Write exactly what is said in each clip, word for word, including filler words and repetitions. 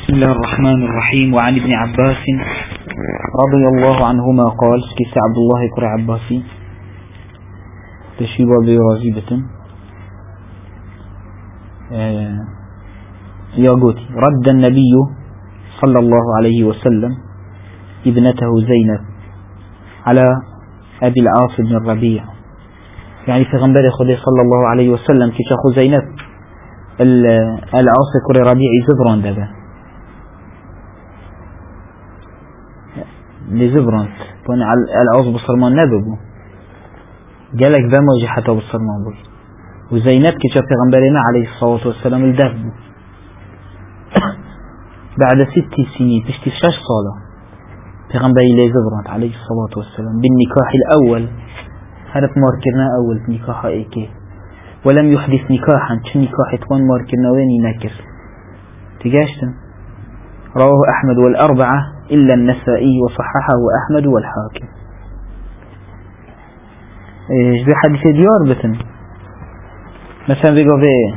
بسم الله الرحمن الرحيم. وعن ابن عباس رضي الله عنهما قال كيس عبد الله كر عباسي تشيبا برازيبة آه يا قوتي رد النبي صلى الله عليه وسلم ابنته زينب على أبي العاص بن الربيع، يعني في غنبري خدي صلى الله عليه وسلم كي شاخو زينب العاص كر ربيع زبران دبا لزبرانت بون العاص بصرمان نببو قالك بموجي حتى بصرمان بو، وزينب كي شاف في غنبرينا عليه الصلاة والسلام الدبو بعد ست سنين تشتي شاش صالة في غنبري لزبرانت عليه الصلاة والسلام بالنكاح الأول، هذا ماركرنا أول نكاح إيكي ولم يحدث نكاحا شو نكاح تكون ماركرنا وين ينكر تجاشتن. رواه أحمد والأربعة إلا النسائي وصححه أحمد والحاكم. إيش بحديث ديار بتن مثلا بيقول في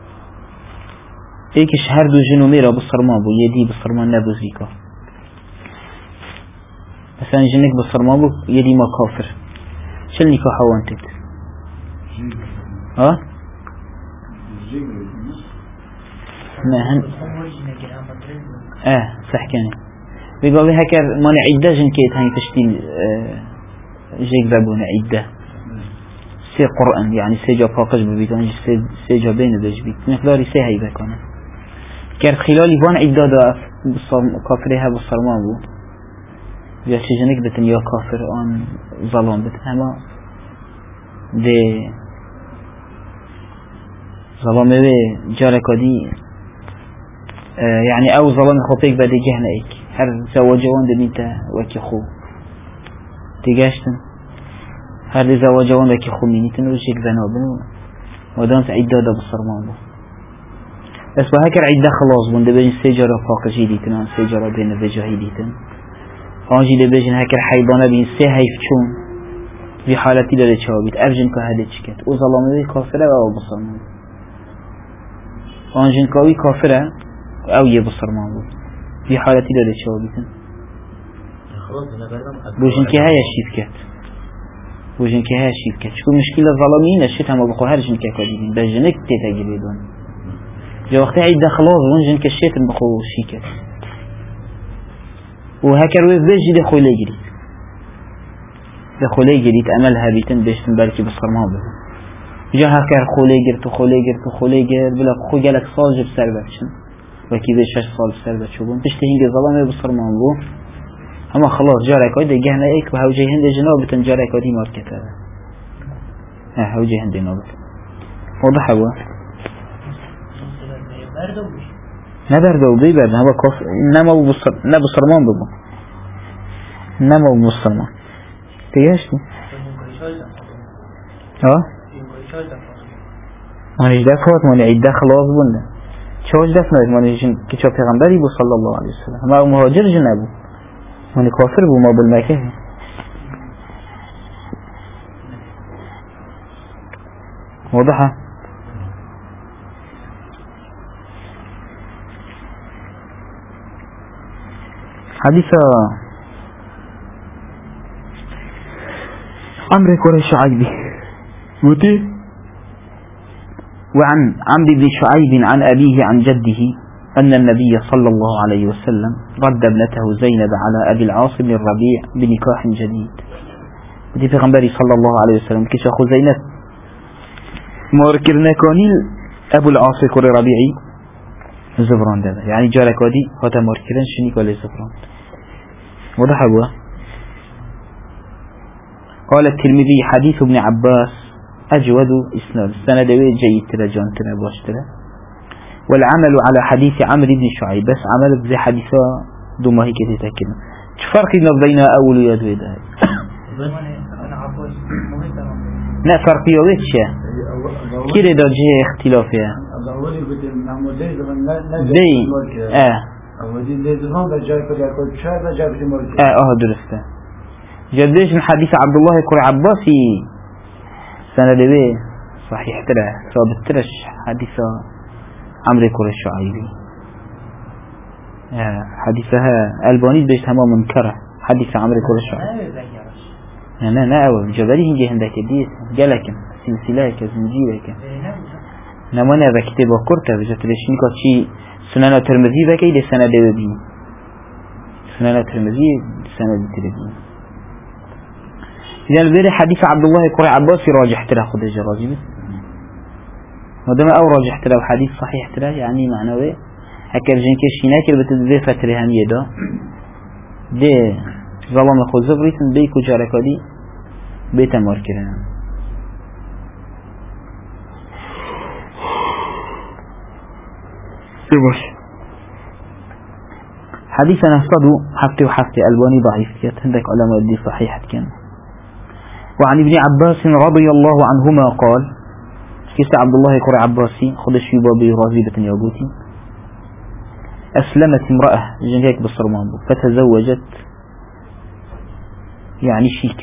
إيك شهر دو جنوميرا بالصرمان بو يدي بالصرمان نبو زيكا، مثلا جنك بالصرمان بو يدي ما كافر شو النكاح وانتت ها ما هن اه صح كان بيقول هكر ما نعيده جن كيت هاي تشتين اه جيك بابونا عيده سي قرآن يعني سيجا فاقش ببيتان سيجا بين بيج بيت مقداري سي هاي بكونه كر خلالي بان عيده دا كافرها بالصرمان بو يا شي جنك بتن يا كافر آن ظلام بتن هما دي ظلامه بي جاركا دي اه يعني او ظلام خطيك بدي جهنا ايك هر زواجوان دميتا وكي خو تيجاشتن هر زواجوان وكي خو مينيتن وشيك ذنابن ودانس عدة دا بصرمان بو بس بهكر عدة خلاص بون دبين سيجارة فاقشي ديتن سيجارة بين وجهي ديتن آنجي دبين هكر حيبانه بين سي هيف چون في حالتي داده چابيت ارجن که هده چكت او ظلامه كافره او بصرمان آنجن كاوي كافره او يه بصرمان بو في حالتي داده چابيتن بوجن که هيا شيفكت بوجن که هيا شيفكت شكو مشكلة ظلامين الشيت هما بخو هرجن که كاديبين بجنك تتاقلي دون جا وقت عيد خلاص ونجن كالشيت بخو شيكت وهكر ويفجي دخو ليجريت دخو ليجريت أملها بيتن بيشتن بالكي بصرمان بو جا هكر خولي جرت وخولي جرت وخولي جرت بلا خو جالك صاجب سربتشن وكي ذي شش صال سربتشو بون تشتي هنجي ظلامي بصرمان بو اما خلاص جارك هاي دي جهنا ايك وهوجي هندي جناب بتن جارك هاي دي ماركتها ها هوجي هندي نابت واضح هو نبردو بي برد هوا كوف نما بصر نبو صرمان ببو نما بصرمان تياشتو ها مانيش دفعت ماني عيدا خلاص بنا چوش دفنات مانيش كيشو پیغمبری بو صلى الله عليه وسلم ما مهاجر جنبو ماني كافر بو ما بالمكه واضحة. حديث عمرو كوري شعيبي ودي وعن عمرو بن شعيب عن أبيه عن جده أن النبي صلى الله عليه وسلم رد ابنته زينب على أبي العاص بن الربيع بنكاح جديد. ودي في غنبري صلى الله عليه وسلم كيش أخو زينب ماركرنا كانيل أبو العاص كوري ربيعي زبران ده يعني جارك ودي هذا ماركرن شنيك ولا زبران وضح أبوه. قال الترمذي حديث ابن عباس أجود إسناد سند جيد ترجان تنباش ترى والعمل على حديث عمرو بن شعيب بس عمل بزي حديثة دوما هيك تتأكد شو فرق بين أول وياد ويدا لا فرق يويتش كده ده جه اختلافها زي اه اه اه درسته جديش من حديث عبد الله كر عباسي سنة دبي صحيح ترى ثابت ترش حديث عمرو كر الشعيبي حديثها ألباني بيش هما منكرة حديث عمرو كل شعر لا لا لا أول جبالي هنجي هندك ديس جالكم سلسلة كزنجيرة كم نمانه و كتاب وكرته بجات ليشين كاتشي سنن الترمذي وكيد سنة دبي سنن الترمذي سنة دبي إذا البير حديث عبد الله قرع عباس راجح ترى خد الجراجي بس ودم أو راجح ترى وحديث صحيح ترى يعني معنوي هكذا جنك شيناك اللي بتدري فترة هنيه ده ده ظلام خود زبريتن بيكو جاركادي بيت ماركرنا بوش حديثنا صدو حفتي وحفتي ألباني ضعيف كيت عندك علماء دي صحيح كان. وعن ابن عباس رضي الله عنهما قال كيس عبد الله قرع عباسي خدش في بابي رازيبة ياغوتي أسلمت امرأة جنجاك بالصرمان فتزوجت يعني شيكر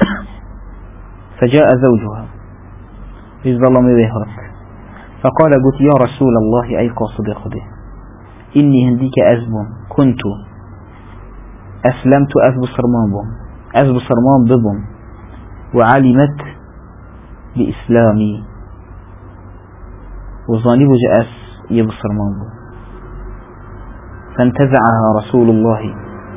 فجاء زوجها بالظلم ويهرك فقال قلت يا رسول الله أي قاصد خده إني هنديك أزب كنت أسلمت أزب صرمان بهم أزب صرمان بهم وعلمت بإسلامي وظانب جأس يبصر صرمان بهم فانتزعها رسول الله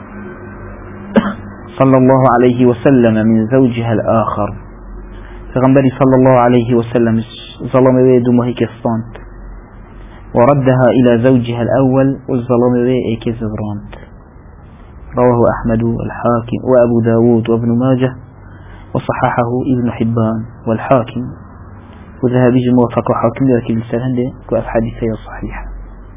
صلى الله عليه وسلم من زوجها الآخر فغنبري صلى الله عليه وسلم ظلم ويد مهيك الصانت وردها إلى زوجها الأول والظلم ويك زبرانت. رواه أحمد والحاكم وأبو داود وابن ماجه وصححه ابن حبان والحاكم وذهبي موافق حاكم لكن السلام كأف حديثي صحيحة.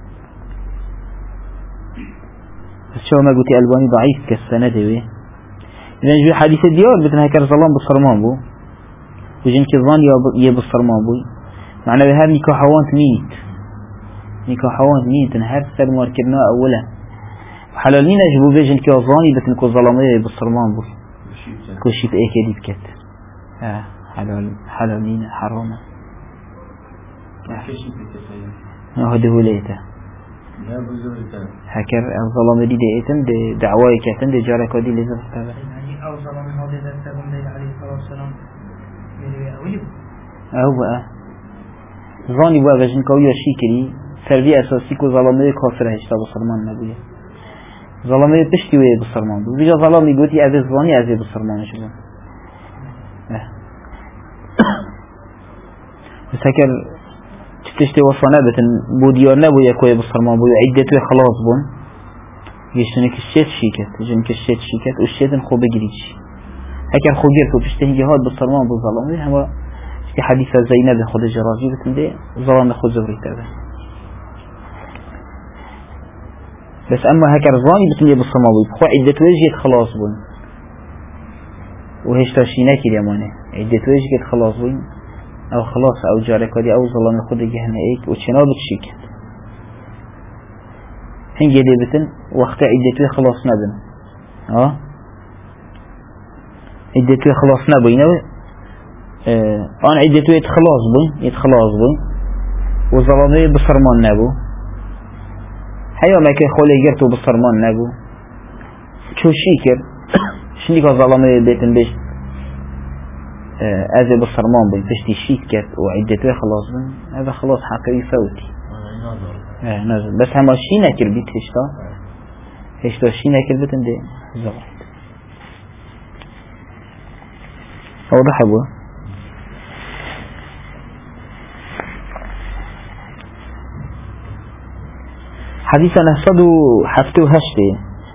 بس شو ما قلت ألباني ضعيف كالسند ويه إذا نجي حديث الديار بتنها كرزلان بالصرمان بو وجن كظان يا بالصرمان بو معنى بهذا نكاحوانت ميت نكاحوانت ميت نهار سر ماركرنا أولا وحلالين أجبو بيجن كظاني بتنكو ظلامية بالصرمان بو كل شيء في أكيد بكت آه حلال حلالين حرامة آه هذا هو ليته هكر الظلام دي ديتن دي دعواي كاتن دي جارك ودي لازم تتابع يعني أو ظلام هذا ذا سبب ليل عليه الصلاة والسلام يلي أو بقى ظاني بقى بجن كوي شيكري سربي أساسي كو ظلامي كافر هشتا بصرمان نبويه ظلامي بشتي ويه بصرمان بو بيجا ظلامي قوتي أزي ظاني أزي بصرمان شبه بس هكر تشتي وصنا بتن بوديار نبو يكوي بالصرمان بو عدته خلاص بون يشتنك الشيت شيكت جنك الشيت شيكت والشيت خو بجريش هكر خو جرتو تشتهي جهاد بالصرمان بالظلام هو في حديث زينب خد الجراجي بتن دي ظلام خو زوري تابع بس أما هكر ظاني بتن بالصرمان بو خو عدته وجهت خلاص بون وهيش ترشيناك اليمانه عدته وجهت خلاص بون أو خلاص أو جارك ودي أو ظلام خد جهنم إيك وتشنو بتشيكت هنجي دي بتن وقت عدته خلاص نبن اه عدته خلاص نبين اه أنا عدته يتخلاص بين يتخلاص بين وظلامي بصرمان نبو هيا ما كي خولي جرتو بصرمان نبو شو شيكر شنيك ظلامي بيتن بيش أذى بالصرمان بين تشتي شيك كات وعدته خلاص بين هذا خلاص حقيقي فوتي آه نازل بس هم شينا كربيت هشتا هشتا شينا كربيتن دي زغرت واضح أبوه حديثنا صدو حفتو هشتي.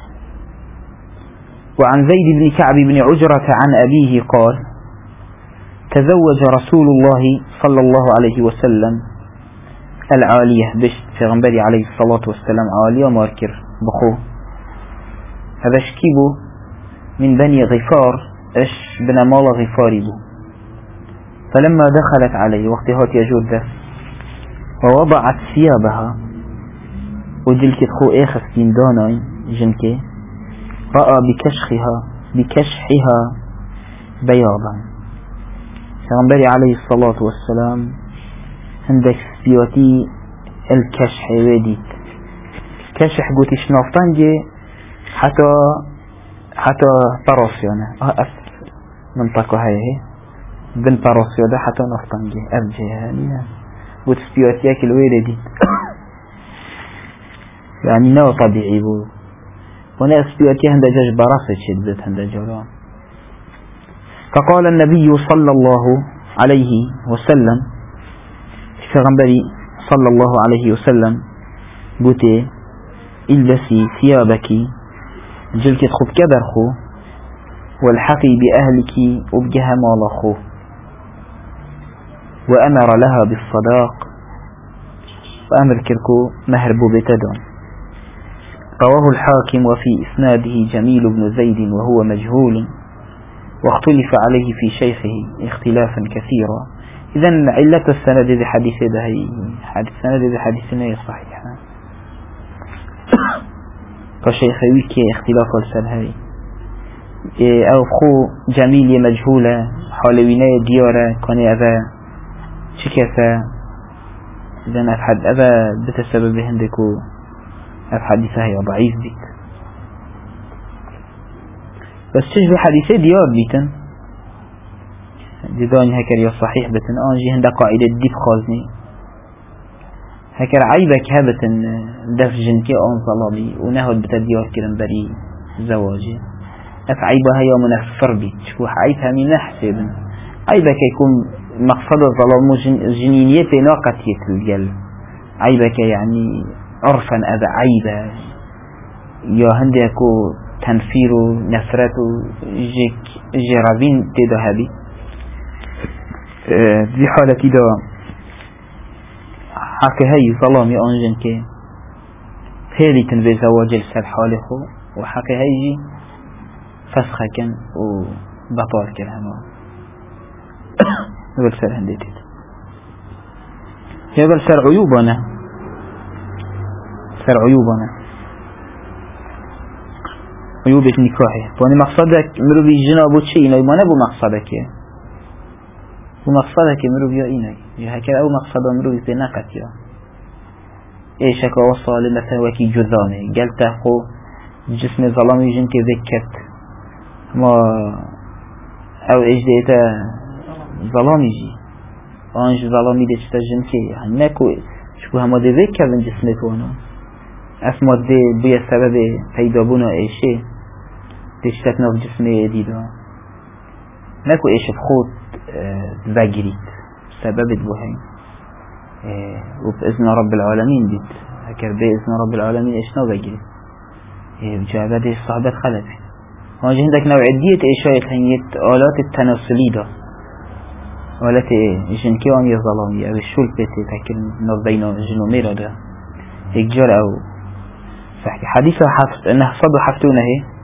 وعن زيد بن كعب بن عجرة عن أبيه قال تزوج رسول الله صلى الله عليه وسلم العالية بشت في غنبري عليه الصلاة والسلام عالية ماركر بخو هذا شكيبو من بني غفار اش بن مال غفاري بو فلما دخلت عليه وقتها يجود ذا ووضعت ثيابها ودلك خو اخس كين داناي جنكي رأى بكشخها بكشحها بياضا فغنبري عليه الصلاة والسلام عندك سبيوتي الكشح وديت كشح قوتي شنافتان جي حتى حتى براسيانه اه اف منطقة هاي هي بن براسيا ده حتى نافتان جي ارجي هالينا قوت سبيوتياك الويلة دي يعني نوع طبيعي بو هنا سبيوتيا هندا جاج براسة شدت هندا جولان. فقال النبي صلى الله عليه وسلم فغنبري صلى الله عليه وسلم قوتي البسي ثيابك جلك تخب كبرخو والحقي بأهلك أبجها مالخو وأمر لها بالصداق وأمر كركو مهربو بتدون. رواه الحاكم وفي إسناده جميل بن زيد وهو مجهول واختلف عليه في شيخه اختلافا كثيرا. إذن علة السند ذي حديث ده هي حديث السند ذي حديث نهي صحيح فشيخ ويكي اختلاف السند هاي أو خو جميل مجهولة حالوينة ديارة كان أذا شكسة إذن أفحد أذا بتسبب هندكو أفحديثة هي ضعيف بيت بس تشبه حديثة ديار بيتن ديداني هكر يا صحيح بتن آنجي هندا قاعدة ديب خازني هكر عيبك هبتن دف جنكي آن ظلامي ونهد بتديار كرن بري زواجي اف عيبها هي منفر بيت شكو عيبها من نحسبن عيبك يكون مقصد الظلام جنينية في ناقتية الجل عيبك يعني عرفا أذا عيبة يا هندكو تنفير نفرة جيك جرابين تدا هذه في حالة دا حكي هاي ظلامي أنجن كي هيري تنبي زواج السر حالخو وحكي هاي فسخة كان وبطال كلامه يقول سر هنديتي يقول سر عيوبنا سر عيوبنا عيوب النكاح فاني مقصدك مرو بي جنابو شيء إنه ما نبو مقصدك ومقصدك مرو بيا إنه هكذا أو مقصد مرو بي ناقت يا إيشك وصل مثلا وكي جذامي قلت أخو جسم ظلامي جنك ذكرت ما أو إيش ديتا ظلامي جي أنج ظلامي ديتا جنكي يعني ناكو شكو هما دي ذكر من جسمك وانا اسمات دي بيا سبب پیدا بونا ايشه دشتتنا في جسمي ديدا ناكو ايش بخوت بگريت سبب بوهين وبإذن رب العالمين بيت هكر بإذن رب العالمين ايشنا بگريت بجابة دي الصحبات خلفه واجه عندك نوعية ايشاية هنيت آلات التناسلي دا آلات جنكي وامي الظلامي او الشول بيتي تاكل نردين جنوميرا دا اكجار او فحكي حديثة حفظ انه صدو حفتونه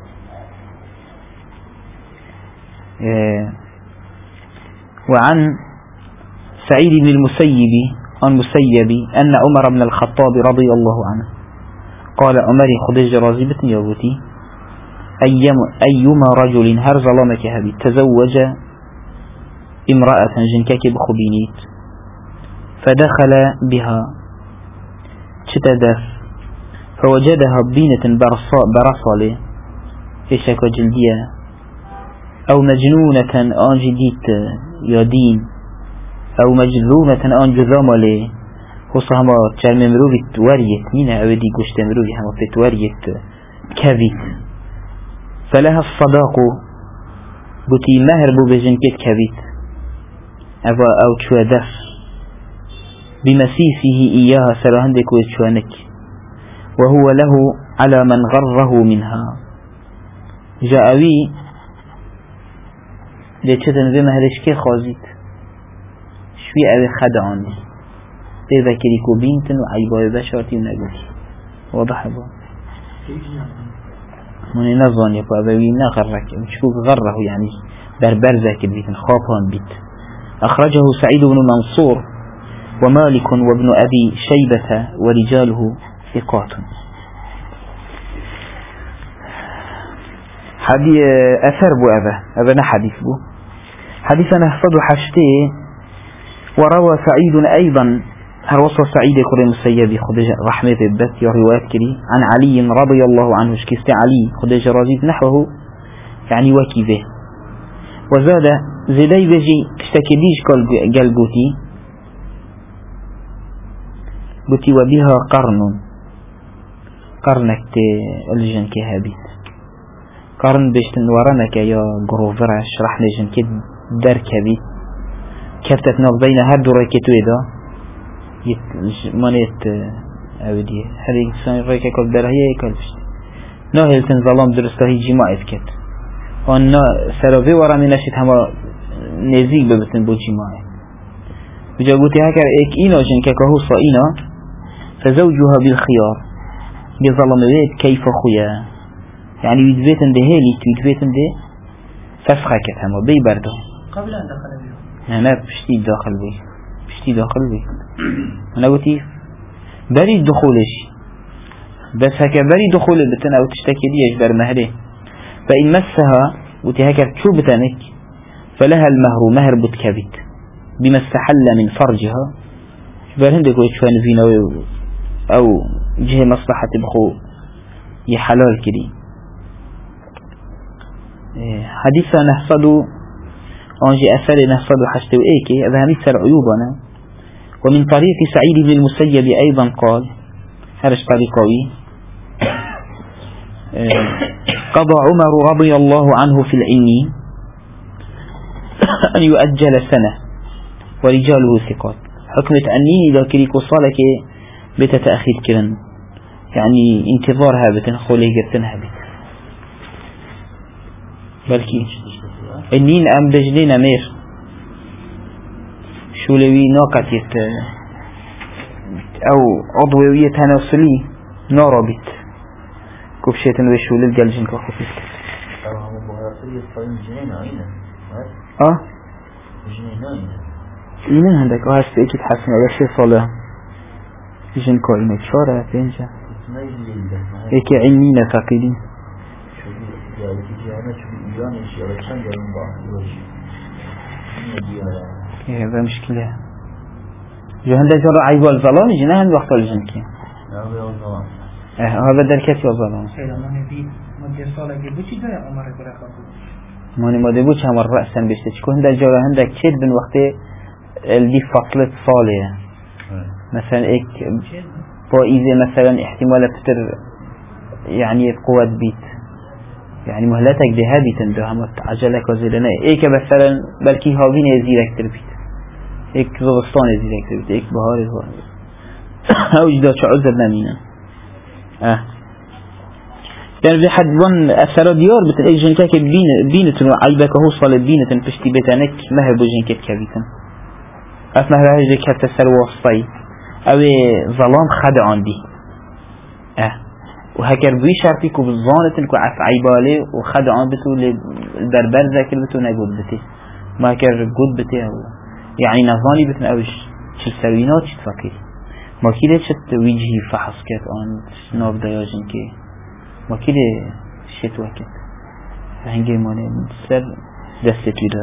اه وعن سعيد بن المسيب عن مسيب ان عمر بن الخطاب رضي الله عنه قال عمري خدج رازبة يوتي أيما رجل هر ظلمك هذه تزوج امرأة جنكك بخبينيت فدخل بها شتدف فوجدها بينة برصالة إيشك جلدية أو مجنونة آن جديد يدين أو مجذومة آن جذامة خصوصا تشرم مروفي توريت مين أودي قشت مروفي هم في توريت كذب فلها الصداق بتي مهر بو بجنكت كبيت أو أو تشوادف بمسيسه إياها سرهندك وتشوانك وهو له على من غره منها جاءوي لتشتن بما هلشكي خازيت شوي أوي خدعاني إذا كريكو بنت وعيبا بشرتي ونقول واضح أبو من نظن يبقى بوينا غرك مشكوك غره يعني بربر ذاك البيت خافان بيت. أخرجه سعيد بن منصور ومالك وابن أبي شيبة ورجاله ثقات. حدي أثر بو أبا أبا حديث بو حديثنا صد حشتي. وروى سعيد أيضا هر وصف سعيد كريم المسيب خدج رحمة البت يا روايات كري عن علي رضي الله عنه شكست علي خدج رازيد نحوه يعني وكيفه وزاد زدي بجي تشتكيديش قال قوتي قوتي وبها قرن قرنك الجن كهابيت قرن بيشتن ورنك يا قروفرش رح نجن كد دركبي كفتت ناف بين هر ريكتو إذا يت مانيت أودي هذه سان ريكة كل درهية كلفش ناهل تنظلام درسته هي جماعة كت وأنا سرابي ورا من نشيت هما نزيق ببتن بو جماعة بجاوتي هكا إك إنا جن كهو صائنا فزوجها بالخيار بظلم بيت كيف خويا يعني يدبيتن ده هيلي يدبيتن ده فسخة كت هما بي برده قبل أن دخل بيه أنا بشتي داخل بي بشتي داخل بي أنا قلتي بري دخولش بس هكا بري دخول بتن أو تشتكي دي يجبر مهره فإن مسها وتي هكا شو بتنك فلها المهر مهر بتكبت بما استحل من فرجها بل هندك ويشوان فينا أو جهة مصلحة بخو يحلال كدي حديثا نحصدو أنجي أثر نحصدو حشتو إيكي هذا مثل عيوبنا ومن طريق سعيد بن المسيب أيضا قال هرش طريقوي قضى عمر رضي الله عنه في العلم أن يؤجل سنة ورجاله ثقات حكمة أني إذا كريكو صالك بتتأخير كرن يعني انتظارها بتنخولي قرتنها بت بلكي النين أم دجلين أمير شولوي ناقت يت أو عضوية تناسلي ناربت كبشيتن وشول الجلجن كخفيف اه إيمان عندك اه هست ايكي تحسن على شي صلاة جن كوينة شارع بينجا ايكي علمينا تقيدين هذا مشكلة جهنده جرى عيب والظلام جناهن وقت الجنكي هذا دركات والظلام ماني ما دبوش هم الرأسا بيشتكون هنده جرى هنده كتير بين وقت اللي فصلت صالية مثلا ايك فائزة مثلا احتمال بتر يعني قوة بيت يعني مهلتك بهذه تندهم عجلك وزيلنا ايك مثلا بلكي هاوين يزيلك تربيت ايك زغستان يزيلك تربيت ايك بهار الهوار او جدا شو عذر نمينا اه يعني في حد وان اثر ديار بتن اي جنكاك بين بينتن وعيبك هو صال بينتن بشتي بيتانك مهر بجنكت كبيتن اف مهر هجرك حتى سر واسطي او ظلام خدعان دي اه وهكر بي شرطي كو بالظانة كو عف عيبالي وخدعان بتو البربر ذاكر بتو نقود بتي ما هكر قود بتي يعني نظاني بتن اوش چل سوينات چل تفكري ما كده شت ويجهي فحص كت آن ناف دياجن كي ما كده شت وكت هنگي ماني سر دستت ويدا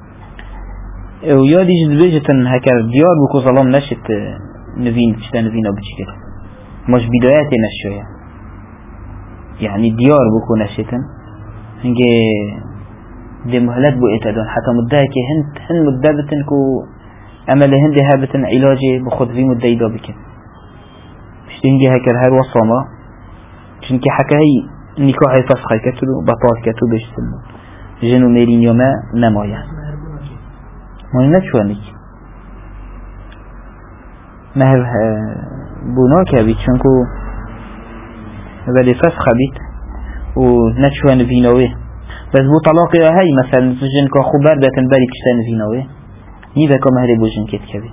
ويادي جد بيجتن هكر ديار بكو ظلام نشت نفين چتا نفين او بچي كده مش بداياتي نشوية يعني ديار بكو نشتن هنگي دي مهلت بو اتدون حتى مدهي كي هند هند مدبتن كو امل هندي هابتن علاجي بخود في مدهي دا بكن مش هنگي هكر هر وصامة چونكي حكا هي نكاحي فسخي كتلو بطال كتلو بيشتن جنو ميرين يوما نمايا ماني نتشوانيك مهر بوناك بيت چونكو ولی فسخ بيت و نتشوان فينوه بس بو طلاقي هاي مثلا جن كا خبر داتن بري كشتان فينوه نيدا كا مهر بو جن كت كبيت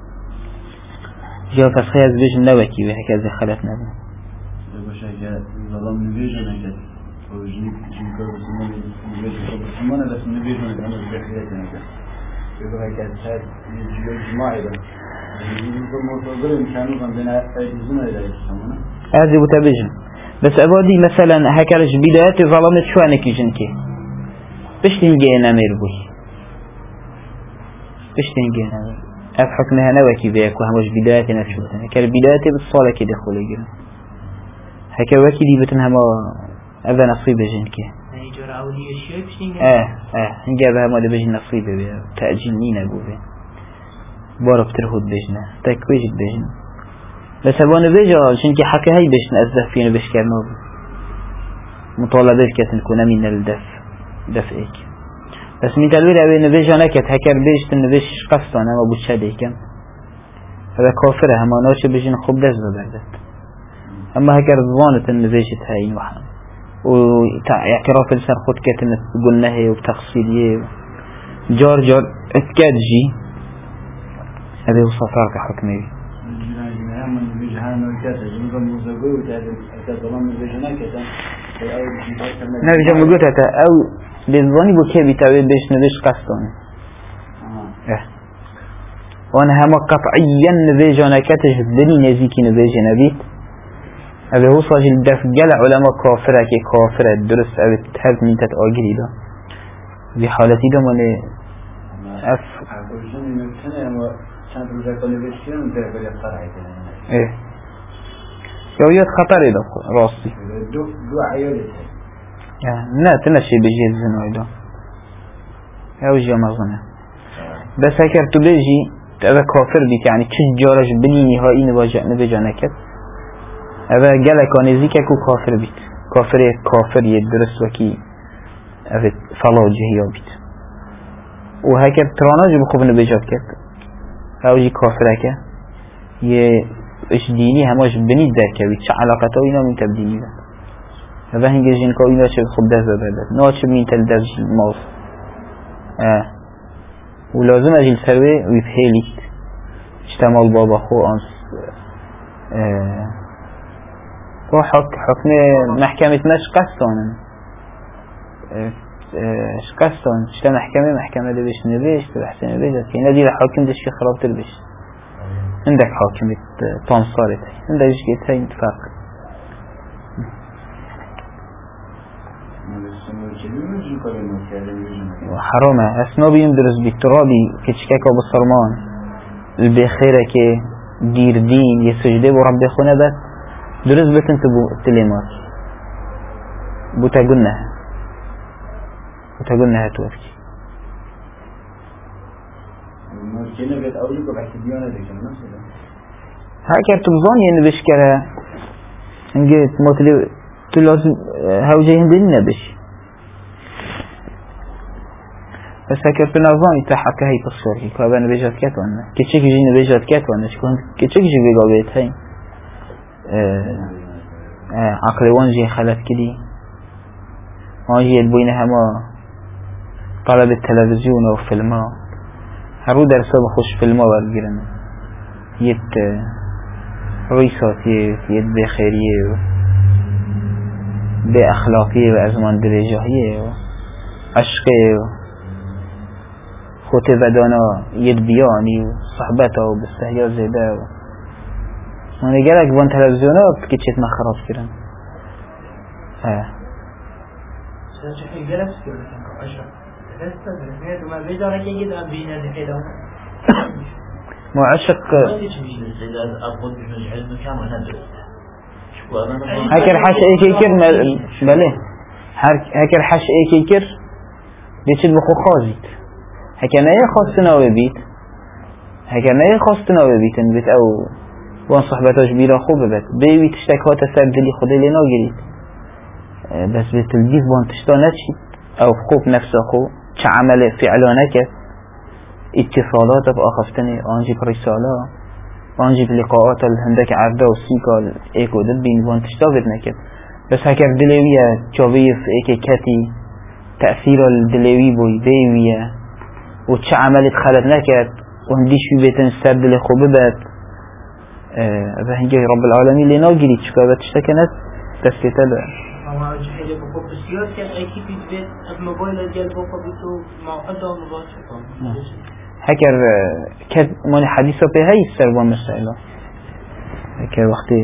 جا فسخي از بيجن نوكي وهكا زي خلت نبو باش هكا ظلام نبيجن هكا وجن كا بسمان نبيجن بسمان بس نبيجن هكا عمل بحياتي هكا يبقى هكا تشاد يجيو الجماعي ده يقول مرتضرين كانوا عندنا اجزنا الى يسمونه هذه بتبجن بس أبادي مثلا هكذا بدايات ظلمت شوانك جنكي بش تنجي نمير بوي بش تنجي نمير هف حكمها نوكي بيك وهمش بداية نفسه كان بداية بالصالة كده خلي جرا هكا وكي دي بتن هما أبا نصيب جنكي يعني جرى أولي الشيء بشين اه اه نجابها ما ده بجن نصيب بيه تأجيل نينا بوه بارو بترهود بجنا تاكويج بجنا بس هبونا بيجا شنكي حكا هاي بجنا أزدف فينا بش كرنا مطالبة كتن كنا من الدف دفئك بس من تلوير أبي نبيجا نكت هكر بيجت نبيش قصة أنا ما بوشاده كم هذا كافره هما ناش بيجين خوب دز ببردت أما هكر ظانت النبيجت هاي وحنا واعتراف لسان خود كتن قلنا هي وبتخصيلية جار جار اتكاد جي هذا هو صفارك حكمي نرجع مقولتها أو بالظني بكي بتاوي بيش نبيش قصدون اه وانا هما قطعيا نبيجا نكتش بني نزيكي نبيجا نبيت أبي هو صاجي الدف جلع علماء كافرة كي كافرة درست أبي تهب من تتأجري ده في حالتي ده مالي أف ايه يويات خطري ده راسي لا تنشي بيجي الزنوي ده يوجي مظنة بس هكر تبيجي تبقى كافر بيت يعني تشجارش بني نهائي نباجع نباجع نكت أبا جالك ونزيكك وكافر بيت كافر كافر يدرس وكي أبت فلاجه هي بيت وهكر تراناج بخوب نباجع كت أوجي كافرك يه إيش ديني هماش بني دركه بيت شو علاقته وينا من تبديني ده هذا هنجي جين كوينا شيء خب ده زبادة نوش من تلدرج الموس آه ولازم أجي السروي ويبهليت اشتمل بابا خو أنس آه هو حك حكم محكمة مش قصون آه آه قصون اشتا محكمة محكمة دي بيش نبيش تبحث نبيش في نادي الحاكم دش في خراب تربيش عندك حاكمة طنصارت عندك جيت هاي اتفاق حرامه اسنا بيندرس بالترابي كتشكاك وبالصرمان البخيرة كي دير دين يسجده ورب خونه بس درس بتنتبو التليمات بتقولنها بتقولنها توفي هاكر تبظان يعني بشكرة انجيت موتلي تلازم هاوجيهم ديننا بش بس هكر بنظامي تحكى هاي تصوري كابان بيجات كاتوانا كتشك جين بيجات كاتوانا شكون كتشك جي بيقابيت هاي عقل وانجي خلت كدي وانجي يدبوين هما طلب التلفزيون وفيلما هرو درسا بخش فيلما والقرن يت ريسات يت بخيرية بأخلاقية وأزمان درجاهية عشقية خوتي بدانا يدبياني وصحبته وبستهيا زيدا وانا قالك بان تلفزيونا بكتشت ما خراب كرن ها سأجحي جلس كرن عشق تلسة برسمية وما بيدارا كي جد أبينا دحيدا مو عشق هكر حش اي كيكر بله هكر حش اي كيكر بيشد بخو خازيت هكر نايه خاصتنا وبيت هكر نايه خاصتنا وبيت بيت او وان صحبتاش بيرا خوب بيت بيوي تشتكها تسرد لي خده لنا وقريت بس بتلجيز بان تشتا نتشي او خوب نفسه خو چه عمل فعلانك اتصالات بآخفتني آنجي برسالة آنجي بلقاءات الهندك عرده وسيكا ايكو دل بين وان تشتافت نكت بس هكر دلوية جاوية في ايكي كاتي تأثير الدلوي بوي بيوية وچه عملت خلت نكت وهنديش في بيتن سر دل خوببت هذا هنجي رب العالمين لنا وقريت شكا بتشتكنت تسكيتا ده أما جحيلة بقوب السيار كان أيكي في البيت الموبايل الجال بقوب بيتو مع حدا مباشرة هكر كد من حديثه به هاي السربان مسائله هكر وقتي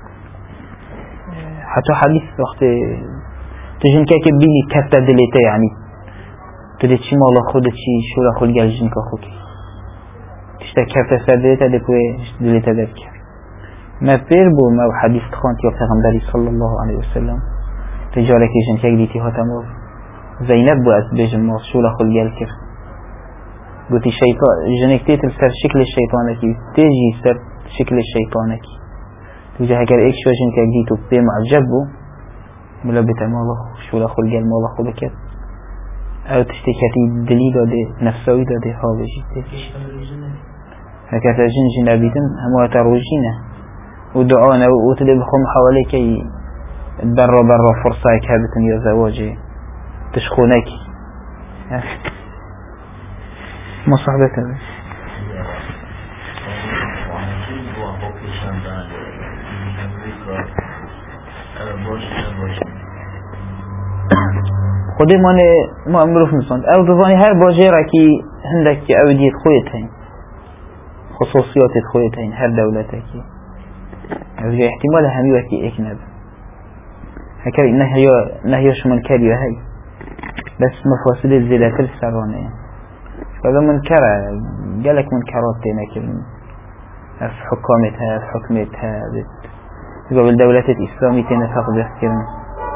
حتى حديث وقتي تجن كاك بيني كتا دليته يعني تدي چي مالا خود چي شورا خود گل جن که خوکی تشتا كفت سرديتا دكوي دليتا دبكر ما بير بو ما حديث تخانت يا پیغمبري صلى الله عليه وسلم تجارك جنتك ديتي هاتمو زينب بو از بيجم موصولة خلقال كر قلت الشيطان جنك تيتل سر شكل الشيطانكي تيجي سر شكل الشيطانكي توجه هكذا ايك شو جنك ديتو بي معجب بو ملابتا مالا شولة خلقال مالا خلقال او تشتكتي دلي داده نفسوي داده هاوجي تيجي هكذا جن جنابيتن همو تروجينه ودعانا وتدب خم حواليك برا برا فرصة كابتن يا زواجي تشخونك مصاحبتها خودی مانه ما امروف نسند او دزانی هر باجه را که هندک که او دید خویت هین خصوصیات خویت هین هر دولت که از جای احتمال همی وکی ایک نب هکر نهیش منکریه هی بس مفاصل زیادت السرانه فهذا منکره جالك منکرات تینا کرن از حکامتها از حکمتها قبل دولة الإسلامي تينا تقبض كرن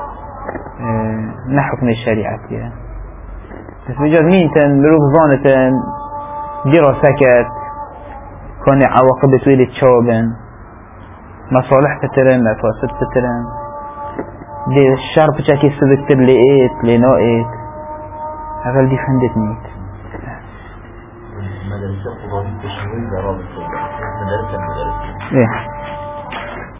نحكم الشريعة كرن بس بجد مين تن مروف ظانة دراسة كات كان عواقب تويلة شوابا مصالح تترن مفاسد تترن دي الشعر بشاكي سبكتر لئيت لنائت أغل دي خندت نيت مدرسة قضاء التشويق رابط مدرسة مدرسة ايه